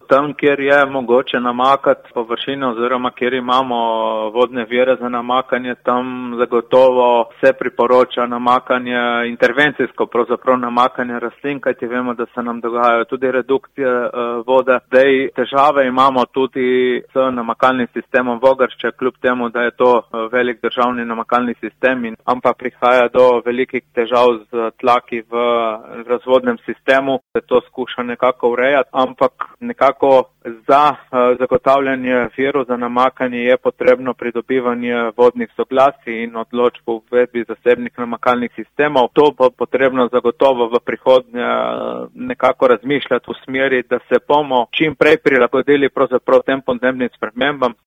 Tam, kjer je mogoče namakati površino oziroma kjer imamo vodne vire za namakanje, tam zagotovo se priporoča namakanje, intervencijsko pravzaprav namakanje rastlin, kajti vemo, da se nam dogajajo tudi redukcije vode. Zdaj težave imamo tudi s namakalnim sistemom Vogršček, kljub temu, da je to velik državni namakalni sistem, ampak prihaja do velikih težav z tlaki v razvodnem sistemu, se to skuša nekako urejati, ampak nekako za zagotavljanje virov za namakanje je potrebno pridobivanje vodnih soglasij in odločb o uvedbi zasebnih namakalnih sistemov. To bo potrebno zagotovo v prihodnje nekako razmišljati v smeri, da se bomo čim prej prilagodili pravzaprav tem podnebnim spremembam.